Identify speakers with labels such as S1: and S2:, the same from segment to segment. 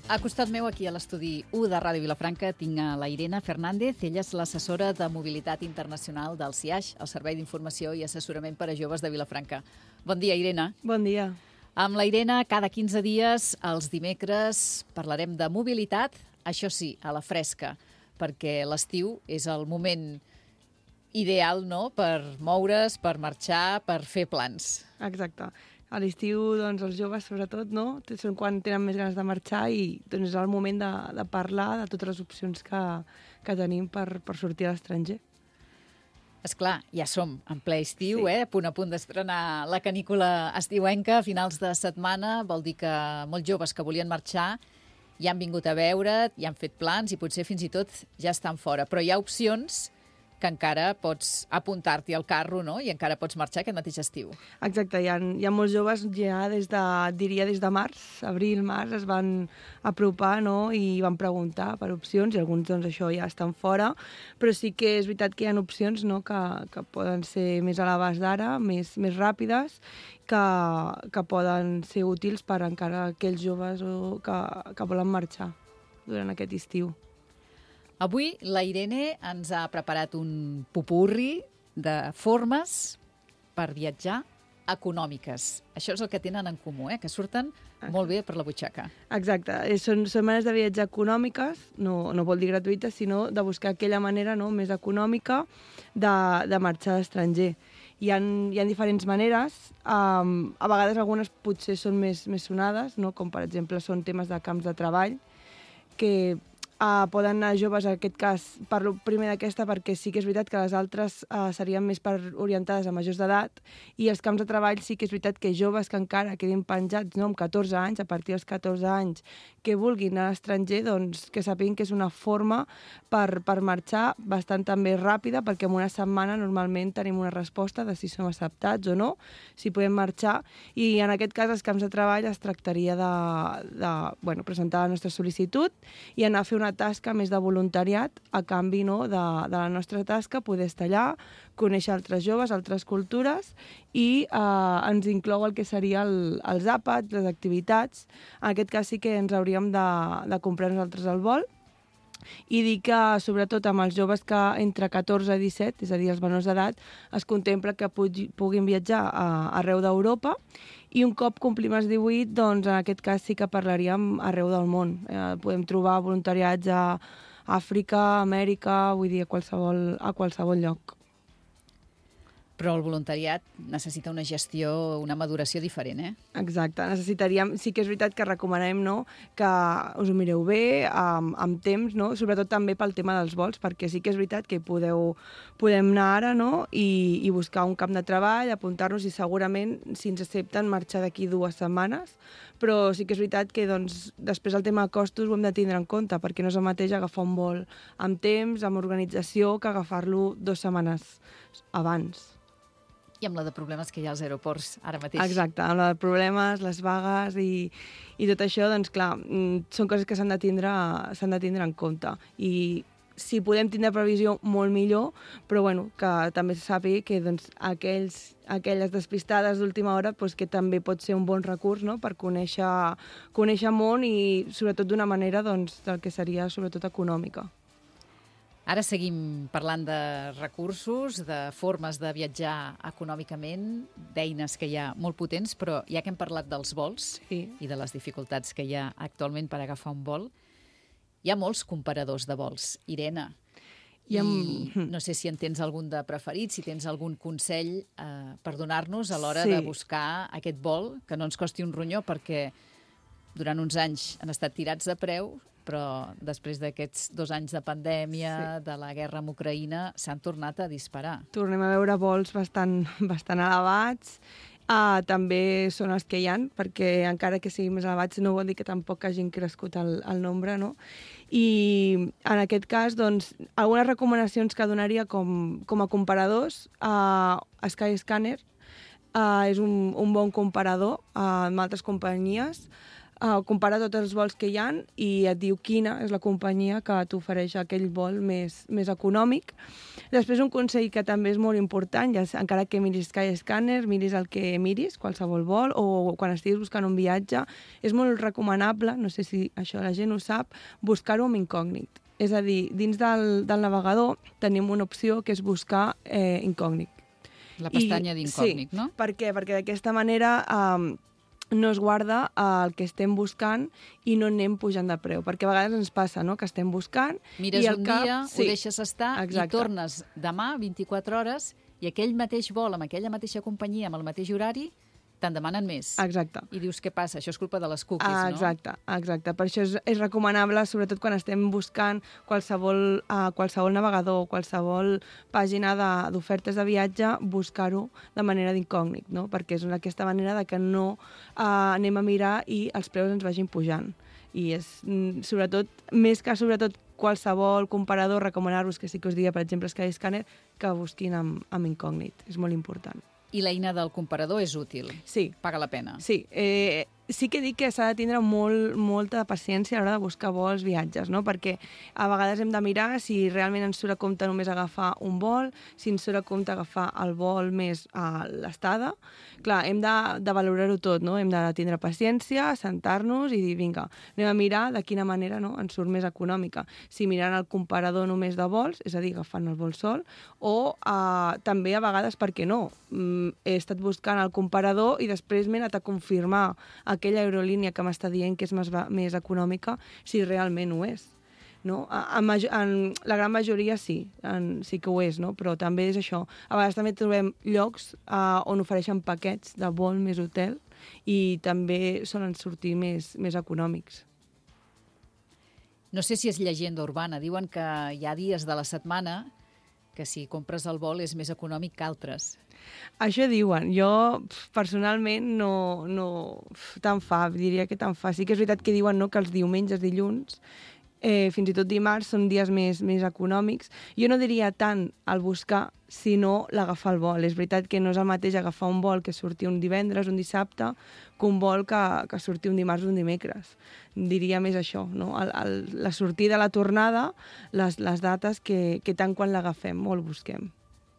S1: A costat meu, aquí a l'estudi 1 de Ràdio Vilafranca, tinc a la Irene Fernández. Ella és l'assessora de mobilitat internacional del CIAix, el Servei d'Informació i Assessorament per a Joves de Vilafranca. Bon dia, Irene.
S2: Bon dia.
S1: Amb la Irene, cada 15 dies, els dimecres, parlarem de mobilitat, això sí, a la fresca, perquè l'estiu és el moment ideal, no?, per moure's, per marxar, per fer plans.
S2: Exacte. A l'estiu, doncs, els joves, sobretot, no? Són quan tenen més ganes de marxar i doncs, és el moment de parlar de totes les opcions que tenim per sortir a l'estranger.
S1: Esclar, ja som en ple estiu, sí. A punt d'estrenar la canícula estiuenca a finals de setmana. Vol dir que molts joves que volien marxar ja han vingut a veure't, ja han fet plans i potser fins i tot ja estan fora. Però hi ha opcions que encara pots apuntar-t'hi al carro, no?, i encara pots marxar aquest mateix estiu.
S2: Exacte, hi ha molts joves ja des de març, abril-març, es van apropar, no?, i van preguntar per opcions, i alguns, doncs, això ja estan fora, però sí que és veritat que hi ha opcions, no?, que poden ser més a l'abast d'ara, més ràpides, que poden ser útils per encara aquells joves que volen marxar durant aquest estiu.
S1: Avui la Irene ens ha preparat un popurri de formes per viatjar econòmiques. Això és el que tenen en comú, que surten molt bé per la butxaca.
S2: Exacte. Són maneres de viatjar econòmiques, no vol dir gratuïtes, sinó de buscar aquella manera, no?, més econòmica de marxar a l'estranger. Hi ha diferents maneres, a vegades algunes potser són més sonades, no?, com per exemple són temes de camps de treball, que poden anar joves, en aquest cas, parlo primer d'aquesta perquè sí que és veritat que les altres serien més orientades a majors d'edat, i els camps de treball sí que és veritat que joves que encara quedin penjats, no?, amb 14 anys, a partir dels 14 anys, que vulguin anar a l'estranger, doncs que sàpiguen que és una forma per marxar bastant també ràpida, perquè en una setmana normalment tenim una resposta de si som acceptats o no, si podem marxar, i en aquest cas els camps de treball es tractaria de presentar la nostra sol·licitud i anar a fer una tasca més de voluntariat a canvi, no?, de la nostra tasca, poder estar allà, conèixer altres joves, altres cultures, i ens inclou el que seria els àpats, les activitats. En aquest cas sí que ens hauríem de comprar nosaltres el vol, i dir que, sobretot amb els joves que entre 14 i 17, és a dir, els menors d'edat, es contempla que puguin viatjar arreu d'Europa, i un cop complim els 18, doncs en aquest cas sí que parlaríem arreu del món. Podem trobar voluntariats a Àfrica, Amèrica, vull dir, a qualsevol lloc.
S1: Però el voluntariat necessita una gestió, una maduració diferent,
S2: Exacte. Necessitaríem, sí que és veritat que recomanem, no?, que us ho mireu bé, amb temps, no?, sobretot també pel tema dels vols, perquè sí que és veritat que podem anar ara, no?, i buscar un camp de treball, apuntar-nos, i segurament, si ens accepten, marxar d'aquí 2 setmanes, però sí que és veritat que, doncs, després el tema de costos ho hem de tindre en compte, perquè no és el mateix agafar un vol amb temps, amb organització, que agafar-lo 2 setmanes abans.
S1: I amb la de problemes que hi ha als aeroports ara mateix.
S2: Exacte, amb la de problemes, les vagues i tot això, doncs clar, són coses que s'han de tindre en compte. I si podem tindre previsió, molt millor, però bueno, que també se sàpiga que doncs, aquelles despistades d'última hora, doncs, que també pot ser un bon recurs, no?, per conèixer món, i sobretot d'una manera, doncs, del que seria sobretot econòmica.
S1: Ara seguim parlant de recursos, de formes de viatjar econòmicament, d'eines que hi ha molt potents, però ja que hem parlat dels vols i de les dificultats que hi ha actualment per agafar un vol, hi ha molts comparadors de vols, Irene. I no sé si en tens algun de preferit, si tens algun consell per donar-nos a l'hora de buscar aquest vol, que no ens costi un ronyó, perquè durant uns anys han estat tirats de preu, però després d'aquests 2 anys de pandèmia, de la guerra amb Ucraïna, s'han tornat a disparar.
S2: Tornem a veure vols bastant elevats. També són els que hi ha, perquè encara que siguin més elevats no vol dir que tampoc hagin crescut el nombre, no? I en aquest cas, doncs, algunes recomanacions que donaria com a comparadors, Skyscanner és un bon comparador amb altres companyies. compara tots els vols que hi ha i et diu quina és la companyia que t'ofereix aquell vol més econòmic. Després, un consell que també és molt important, encara que miris Skyscanner, miris el que miris, qualsevol vol, o quan estiguis buscant un viatge, és molt recomanable, no sé si això la gent ho sap, buscar-ho amb incògnit. És a dir, dins del navegador tenim una opció que és buscar incògnit.
S1: La pestanya d'incògnit, no?
S2: Sí, per què? Perquè d'aquesta manera no es guarda el que estem buscant i no anem pujant de preu. Perquè a vegades ens passa, no?, que estem buscant...
S1: Mires un dia, ho deixes estar i tornes demà, 24 hores, i aquell mateix vol, amb aquella mateixa companyia, amb el mateix horari, te'n demanen més.
S2: Exacte.
S1: I dius, què passa? Això és culpa de les cookies, no?
S2: Exacte. Per això és recomanable, sobretot quan estem buscant qualsevol navegador, qualsevol pàgina d'ofertes de viatge, buscar-ho de manera d'incògnit, no? Perquè és aquesta manera de que no anem a mirar i els preus ens vagin pujant. I és, sobretot qualsevol comparador, recomanar-vos, que sí que us diria, per exemple, Skyscanner, que busquin amb incògnit. És molt important.
S1: I l'eina del comparador és útil?
S2: Sí.
S1: Paga la pena?
S2: Sí. Sí que dic que s'ha de tindre molta paciència a l'hora de buscar vols, viatges, no? Perquè a vegades hem de mirar si realment ens surt a compte només agafar un vol, si ens surt a compte agafar el vol més l'estada. Clar, hem de valorar-ho tot, no? Hem de tindre paciència, sentar-nos i dir, vinga, anem a mirar de quina manera, no?, ens surt més econòmica. Si mirant el comparador només de vols, és a dir, agafant el vol sol, o també a vegades, per què no? He estat buscant el comparador i després m'he anat a confirmar aquella aerolínia que m'està dient que és més econòmica, si realment ho és. No? En la gran majoria sí que ho és, no? Però també és això. A vegades també trobem llocs on ofereixen paquets de vol més hotel i també solen sortir més econòmics.
S1: No sé si és llegenda urbana. Diuen que hi ha dies de la setmana que si compres el vol és més econòmic que altres.
S2: Això diuen. Jo, personalment, no tant fa, diria que tant fa. Sí que és veritat que diuen, no?, que els diumenges, dilluns, fins i tot dimarts, són dies més econòmics. Jo no diria tant el buscar, sinó l'agafar el vol. És veritat que no és el mateix agafar un vol que surti un divendres, un dissabte, que un vol que surti un dimarts o un dimecres. Diria més això, no? La sortida, la tornada, les dates que tant quan l'agafem o el busquem.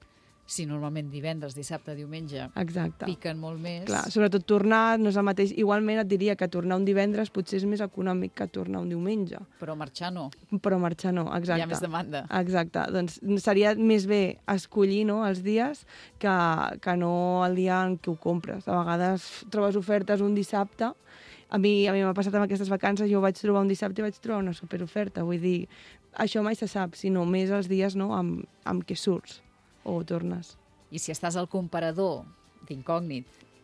S1: Sí, normalment divendres, dissabte, diumenge, piquen molt més.
S2: Clar, sobretot tornar no és el mateix. Igualment et diria que tornar un divendres potser és més econòmic que tornar un diumenge.
S1: Però marxar no.
S2: Exacte.
S1: Hi ha més demanda.
S2: Exacte. Doncs seria més bé escollir, no, els dies que no el dia en què ho compres. A vegades trobes ofertes un dissabte. A mi m'ha passat amb aquestes vacances, jo vaig trobar un dissabte i vaig trobar una superoferta. Vull dir, això mai se sap, sinó més els dies, no, amb què surts o tornes.
S1: I si estàs al comparador d'incògnit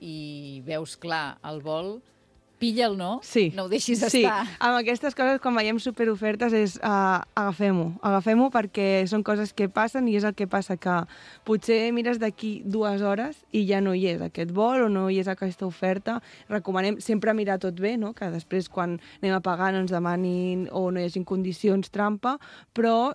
S1: i veus clar el vol, pilla'l, no?
S2: Sí.
S1: No ho deixis estar.
S2: Sí, amb aquestes coses, quan veiem superofertes, és agafem-ho perquè són coses que passen i és el que passa, que potser mires d'aquí 2 hores i ja no hi és aquest vol o no hi és aquesta oferta. Recomanem sempre mirar tot bé, no?, que després quan anem a pagar no ens demanin o no hi hagin condicions trampa, però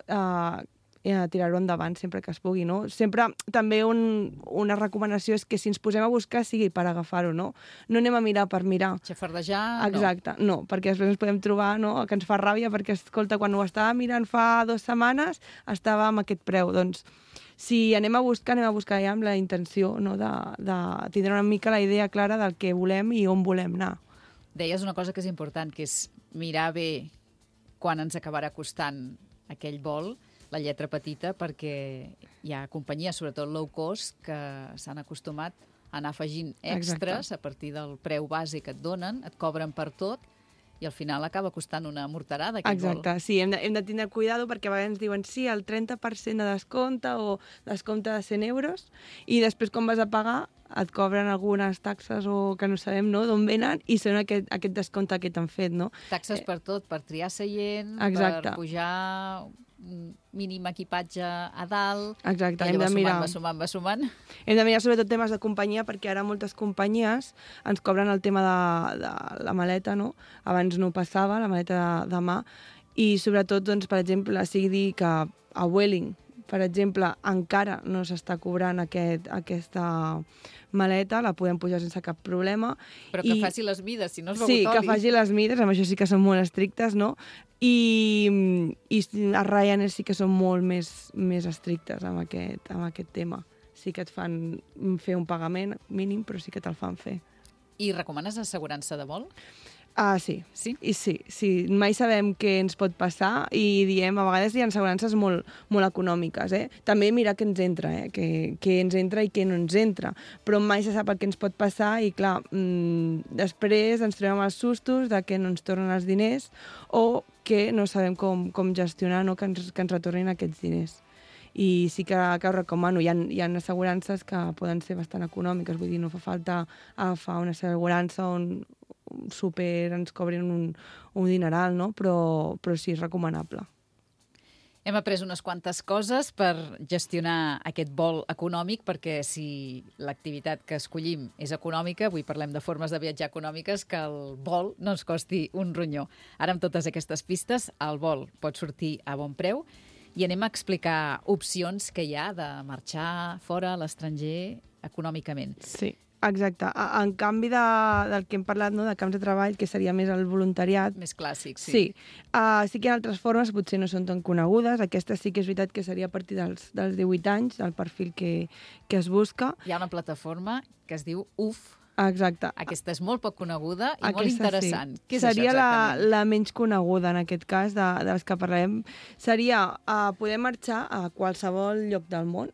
S2: tirar-ho endavant sempre que es pugui, no? Sempre també una recomanació és que si ens posem a buscar sigui per agafar-ho, no? No anem a mirar per mirar.
S1: Xafardejar, no.
S2: Exacte, no, perquè després ens podem trobar, no?, que ens fa ràbia perquè, escolta, quan ho estava mirant fa 2 setmanes estava amb aquest preu. Doncs si anem a buscar ja amb la intenció, no?, de tindre una mica la idea clara del que volem i on volem anar.
S1: Deies una cosa que és important, que és mirar bé quan ens acabarà costant aquell vol, la lletra petita, perquè hi ha companyies, sobretot low cost, que s'han acostumat a anar afegint extras. Exacte. A partir del preu base que et donen, et cobren per tot, i al final acaba costant una morterada aquest vol.
S2: Exacte, sí, hem de tindre cuidado perquè a vegades ens diuen sí, el 30% de descompte o descompte de 100 euros, i després quan vas a pagar et cobren algunes taxes o que no sabem, no?, d'on venen, i són aquest descompte que t'han fet, no?
S1: Taxes per tot, per triar seient,
S2: exacte,
S1: per pujar mínim equipatge a dalt.
S2: Exacte,
S1: hem de mirar. Va sumant.
S2: Hem de mirar sobretot temes de companyia, perquè ara moltes companyies ens cobren el tema de la maleta, no? Abans no passava, la maleta de mà, i sobretot, doncs, per exemple, sigui que a Vueling, per exemple, encara no s'està cobrant aquesta maleta, la podem pujar sense cap problema.
S1: Però que faci les mides, si no és begut
S2: Sí,
S1: oli.
S2: que faci les mides, amb això sí que són molt estrictes, no? I a Ryanair sí que són molt més estrictes amb aquest tema. Sí que et fan fer un pagament mínim, però sí que te'l fan fer.
S1: I recomanes assegurança de vol?
S2: Sí.
S1: Sí?
S2: I sí. Mai sabem què ens pot passar i diem, a vegades hi ha assegurances molt, molt econòmiques, També mirar què ens entra, què ens entra i què no ens entra. Però mai se sap el que ens pot passar i, clar, després ens trobem els sustos de que no ens tornen els diners o que no sabem com gestionar, no? que ens retornin aquests diners. I sí que ho recomano. Hi ha assegurances que poden ser bastant econòmiques, vull dir, no fa falta agafar una assegurança on ens cobrin un dineral, no? Però sí és recomanable.
S1: Hem après unes quantes coses per gestionar aquest vol econòmic, perquè si l'activitat que escollim és econòmica, avui parlem de formes de viatjar econòmiques, que el vol no ens costi un ronyó. Ara, amb totes aquestes pistes, el vol pot sortir a bon preu i anem a explicar opcions que hi ha de marxar fora a l'estranger econòmicament.
S2: Sí. Exacte. En canvi del que hem parlat, no, de camps de treball, que seria més el voluntariat...
S1: Més clàssic, sí.
S2: Sí. Sí que hi ha altres formes, potser no són tan conegudes. Aquesta sí que és veritat que seria a partir dels 18 anys, del perfil que es busca.
S1: Hi ha una plataforma que es diu UF.
S2: Exacte.
S1: Aquesta és molt poc coneguda i molt interessant.
S2: Sí.
S1: Què és
S2: seria
S1: això exactament?
S2: la menys coneguda, en aquest cas, de les que parlem. Seria poder marxar a qualsevol lloc del món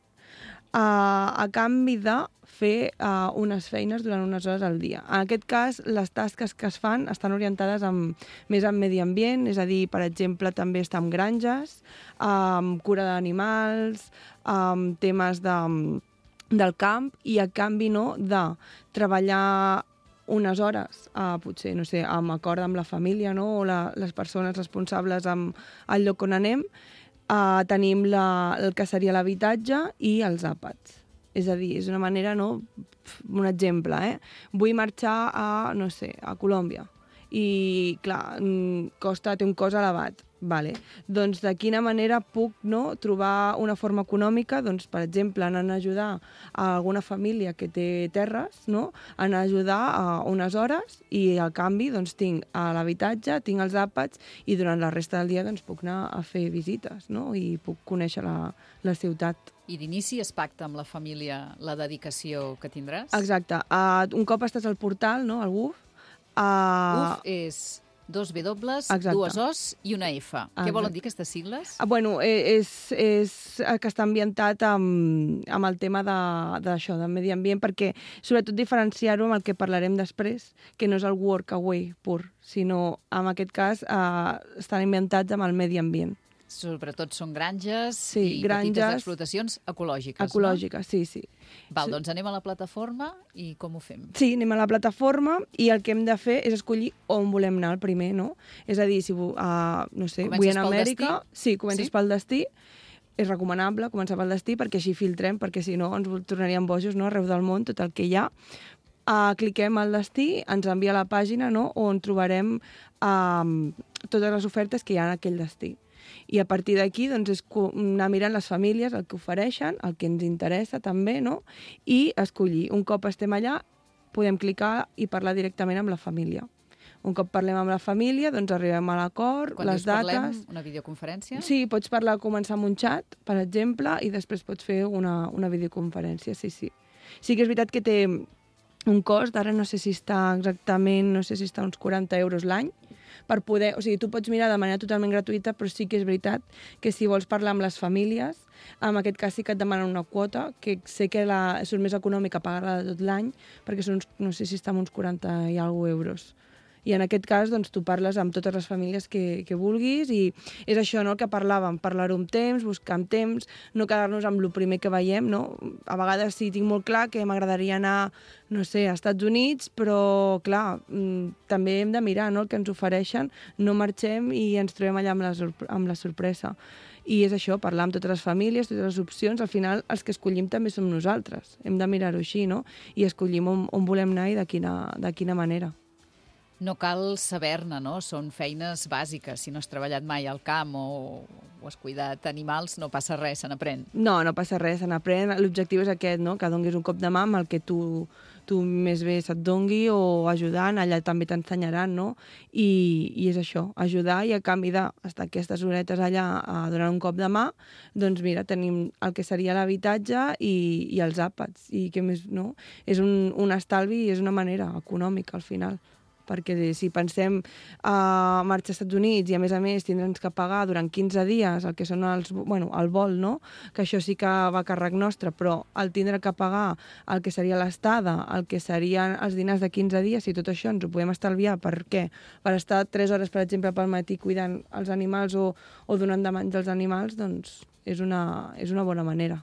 S2: a canvi de fer unes feines durant unes hores al dia. En aquest cas, les tasques que es fan estan orientades més en medi ambient, és a dir, per exemple, també està en granges, amb cura d'animals, amb temes del camp, i a canvi no de treballar unes hores, potser, no sé, amb acord amb la família, no? O les persones responsables amb el lloc on anem, tenim el que seria l'habitatge i els àpats. És a dir, és una manera, no? Un exemple, Vull marxar no sé, a Colòmbia. I, clar, té un cost elevat. Vale. Doncs de quina manera puc trobar una forma econòmica, doncs, per exemple, anant a ajudar a alguna família que té terres, anar a ajudar unes hores i al canvi doncs, tinc l'habitatge, tinc els àpats i durant la resta del dia doncs, puc anar a fer visites i puc conèixer la ciutat.
S1: I d'inici es pacta amb la família la dedicació que tindràs?
S2: Exacte. Un cop estàs al portal, al WUF...
S1: WUF és 2 W,
S2: exacte.
S1: 2 Os i una F.
S2: Exacte.
S1: Què volen dir aquestes sigles?
S2: Bueno, és que està ambientat amb el tema d'això, del medi ambient, perquè sobretot diferenciar-ho amb el que parlarem després, que no és el workaway pur, sinó en aquest cas estan ambientats amb el medi ambient.
S1: Sobretot són granges
S2: i
S1: petites explotacions ecològiques,
S2: ecològiques, no? Sí.
S1: Val, doncs anem a la plataforma i com ho fem?
S2: Sí, anem a la plataforma i el que hem de fer és escollir on volem anar el primer, no? És a dir, si no sé, vull anar a Amèrica... Sí, comences pel destí. És recomanable començar pel destí perquè així filtrem, perquè si no ens tornaríem bojos arreu del món, tot el que hi ha. Cliquem al destí, ens envia a la pàgina on trobarem totes les ofertes que hi ha en aquell destí. I a partir d'aquí doncs, és anar mirant les famílies, el que ofereixen, el que ens interessa també, i escollir. Un cop estem allà, podem clicar i parlar directament amb la família. Un cop parlem amb la família, doncs arribem a l'acord, les dates...
S1: Quan dius parlem, una videoconferència?
S2: Sí, pots començar amb un xat, per exemple, i després pots fer una videoconferència, sí. Sí que és veritat que té un cost, ara no sé si està exactament, uns 40 euros l'any, per poder... O sigui, tu pots mirar de manera totalment gratuïta, però sí que és veritat que si vols parlar amb les famílies, en aquest cas sí que et demanen una quota, que sé que surt més econòmica pagar-la de tot l'any, perquè són, no sé si està en uns 40 i alguna euros. I en aquest cas, doncs, tu parles amb totes les famílies que vulguis i és això, el que parlàvem, parlar-ho amb temps, buscar amb temps, no quedar-nos amb el primer que veiem, A vegades sí, tinc molt clar que m'agradaria anar, no sé, a Estats Units, però, clar, també hem de mirar, el que ens ofereixen, no marxem i ens trobem allà amb la sorpresa. I és això, parlar amb totes les famílies, totes les opcions, al final els que escollim també som nosaltres. Hem de mirar-ho així, I escollim on volem anar i de quina manera.
S1: No cal saber-ne, Són feines bàsiques. Si no has treballat mai al camp o o has cuidat animals, no passa res, se n'aprèn.
S2: No, no passa res, se n'aprèn. L'objectiu és aquest, no? Que donis un cop de mà amb el que tu més bé se't dongui, o ajudant, allà també t'ensenyaran, no? I és això, ajudar, i a canvi d'estar aquestes horetes allà donant un cop de mà, doncs mira, tenim el que seria l'habitatge i els àpats, i què més, no? És un estalvi i és una manera econòmica al final. Perquè si pensem a marxar als Estats Units i a més tindre'ns que pagar durant 15 dies el que són el vol, no? Que això sí que va a càrrec nostre, però el tindre que pagar el que seria l'estada, el que serien els dinars de 15 dies, i tot això ens ho podem estalviar. Per què? Per estar 3 hores, per exemple, pel matí cuidant els animals o donant de menjar als animals, doncs és una bona manera.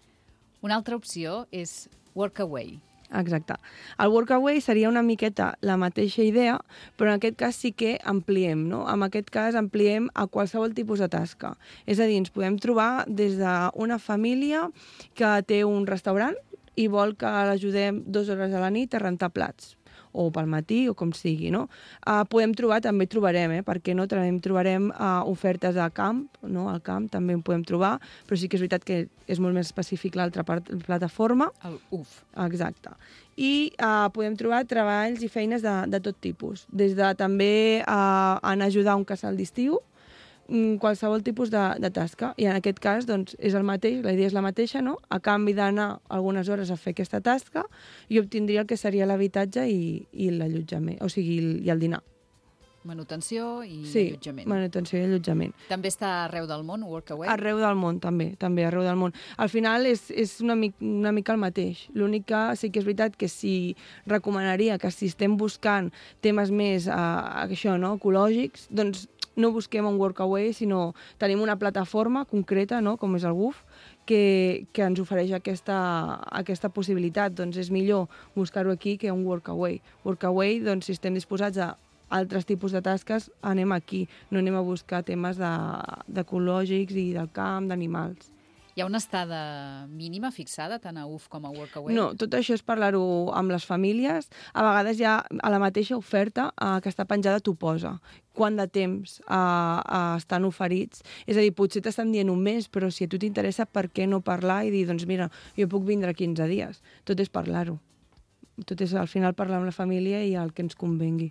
S1: Una altra opció és Workaway.
S2: Exacte. El Workaway seria una miqueta la mateixa idea, però en aquest cas sí que ampliem, no? En aquest cas ampliem a qualsevol tipus de tasca. És a dir, ens podem trobar des d'una família que té un restaurant i vol que l'ajudem 2 hores a la nit a rentar plats, o pel matí, o com sigui, no? També trobarem, perquè no? També trobarem ofertes a camp, no? Al camp també en podem trobar, però sí que és veritat que és molt més específic l'altra plataforma.
S1: El UF.
S2: Exacte. I podem trobar treballs i feines de tot tipus, des de també anar a ajudar a un casal d'estiu, qualsevol tipus de tasca. I en aquest cas, doncs, és el mateix, la idea és la mateixa, no? A canvi d'anar algunes hores a fer aquesta tasca, jo obtindria el que seria l'habitatge i l'allotjament, o sigui, i el dinar.
S1: Manutenció i allotjament.
S2: Sí, manutenció i allotjament.
S1: També està arreu del món, Workaway?
S2: Arreu del món, també arreu del món. Al final és una mica el mateix. L'únic que sí que és veritat que si recomanaria que si estem buscant temes més ecològics, doncs no busquem un Workaway, sinó tenim una plataforma concreta, no? Com és el WUF, que ens ofereix aquesta possibilitat. Doncs és millor buscar-ho aquí que un Workaway. Workaway, doncs, si estem disposats a altres tipus de tasques, anem aquí. No anem a buscar temes d'ecològics i del camp, d'animals.
S1: Hi ha una estada mínima fixada, tant a UF com a Workaway?
S2: No, tot això és parlar-ho amb les famílies. A vegades ja a la mateixa oferta que està penjada t'ho posa. Quant de temps estan oferits. És a dir, potser t'estan dient un mes, però si a tu t'interessa, per què no parlar i dir, doncs mira, jo puc vindre 15 dies. Tot és parlar-ho. Tot és al final parlar amb la família i el que ens convengui.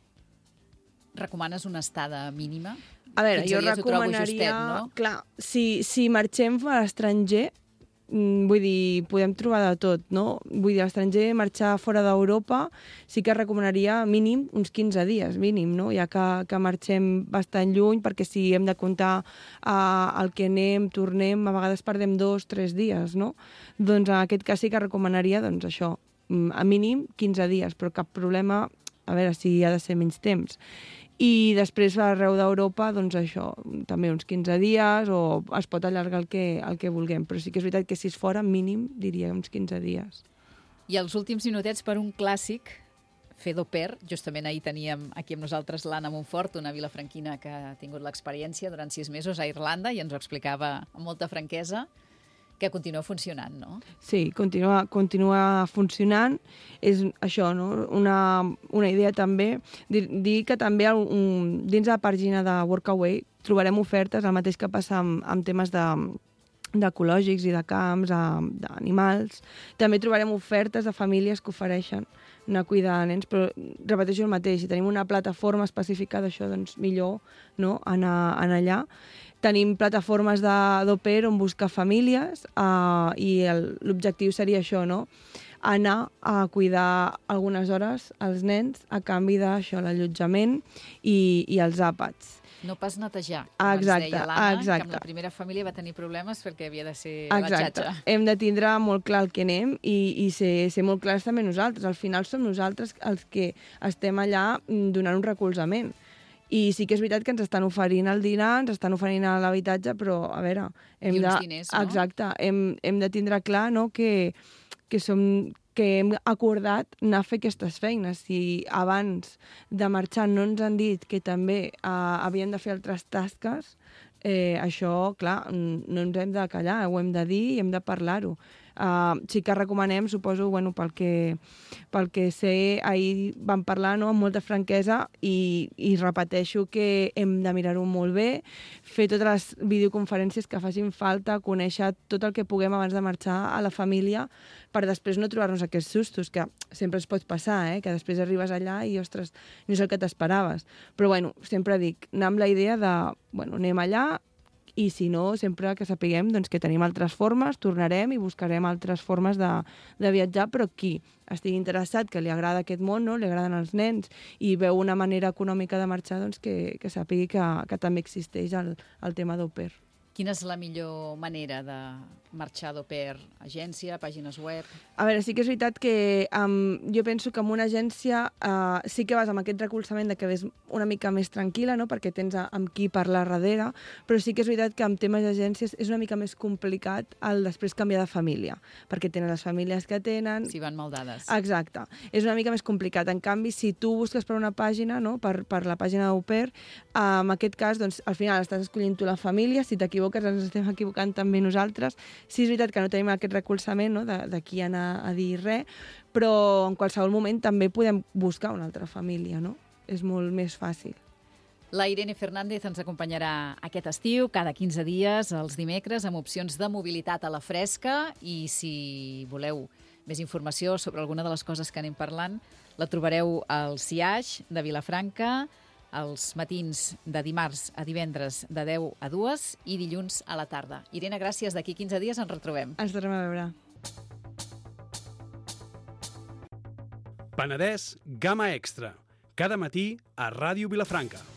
S1: Recomanes una estada mínima?
S2: A veure, jo
S1: recomanaria...
S2: justet, no? Clar, si marxem a l'estranger, vull dir, podem trobar de tot, no? Vull dir, a l'estranger, marxar fora d'Europa, sí que recomanaria mínim uns 15 dies, mínim, no? Ja que marxem bastant lluny, perquè si hem de comptar el que anem, tornem, a vegades perdem 2-3 dies, no? Doncs en aquest cas sí que recomanaria, doncs això, a mínim 15 dies, però cap problema, a veure si ha de ser menys temps. I després arreu d'Europa, doncs això, també uns 15 dies, o es pot allargar el que vulguem, però sí que és veritat que si és fora, mínim, diria uns 15 dies.
S1: I els últims minutets per un clàssic, fer d'au pair. Justament ahir teníem aquí amb nosaltres l'Anna Montfort, una vilafranquina que ha tingut l'experiència durant 6 mesos a Irlanda i ens ho explicava amb molta franquesa, que continua funcionant, no? Sí,
S2: continua funcionant. És això, no? Una idea també. Dir que també dins de la pàgina de Workaway trobarem ofertes, el mateix que passa amb temes d'ecològics i de camps, d'animals. També trobarem ofertes de famílies que ofereixen anar a cuidar nens, però repeteixo el mateix, si tenim una plataforma específica d'això, doncs millor, no? anar allà. Tenim plataformes d'au pair on buscar famílies i l'objectiu seria això, no? Anar a cuidar algunes hores als nens a canvi d'això, l'allotjament i els àpats.
S1: No pas netejar, com ens deia l'Anna, que amb la primera família va tenir problemes perquè havia de ser batxatge.
S2: Hem de tindre molt clar el que anem i ser molt clars també nosaltres. Al final som nosaltres els que estem allà donant un recolzament. I sí que és veritat que ens estan oferint el dinar, ens estan oferint l'habitatge, però, a veure...
S1: I uns diners, no?
S2: Exacte. Hem de tindre clar, no?, que hem acordat anar a fer aquestes feines. Si abans de marxar no ens han dit que també havíem de fer altres tasques, això, clar, no ens hem de callar, ho hem de dir i hem de parlar-ho. Sí que recomanem, suposo, bueno, pel que sé, ahir vam parlar, no?, amb molta franquesa i repeteixo que hem de mirar-ho molt bé, fer totes les videoconferències que facin falta, conèixer tot el que puguem abans de marxar a la família per després no trobar-nos aquests sustos, que sempre es pot passar, que després arribes allà i, ostres, no és el que t'esperaves. Però, bueno, sempre dic, anar amb la idea de, bueno, anem allà, i si no, sempre que sapiguem doncs, que tenim altres formes, tornarem i buscarem altres formes de viatjar, però qui estigui interessat, que li agrada aquest món, no? Li agraden els nens i veu una manera econòmica de marxar, doncs que sàpigui que també existeix el tema d'au pair.
S1: Quina és la millor manera de marxar d'au pair? Agència, pàgines web?
S2: A veure, sí que és veritat que jo penso que en una agència sí que vas amb aquest recolzament de que ves una mica més tranquil·la, no?, perquè tens amb qui parlar darrere, però sí que és veritat que en temes d'agències és una mica més complicat el després canviar de família, perquè tenen les famílies que tenen...
S1: Si van mal dades.
S2: Exacte. És una mica més complicat. En canvi, si tu busques per una pàgina, no?, per la pàgina d'au pair, en aquest cas, doncs, al final estàs escollint tu la família, si t'equivoques ens estem equivocant també nosaltres. Sí, és veritat que no tenim aquest recolzament, no?, de qui anar a dir res, però en qualsevol moment també podem buscar una altra família, no? És molt més fàcil.
S1: La Irene Fernández ens acompanyarà aquest estiu, cada 15 dies, els dimecres, amb opcions de mobilitat a la fresca, i si voleu més informació sobre alguna de les coses que anem parlant, la trobareu al CIAix de Vilafranca, els matins de dimarts a divendres de 10 a 2 i dilluns a la tarda. Irene, gràcies. D'aquí 15 dies ens retrobem.
S2: Ens tornem a veure.
S3: Penedès Gamma Extra. Cada matí a Ràdio Vilafranca.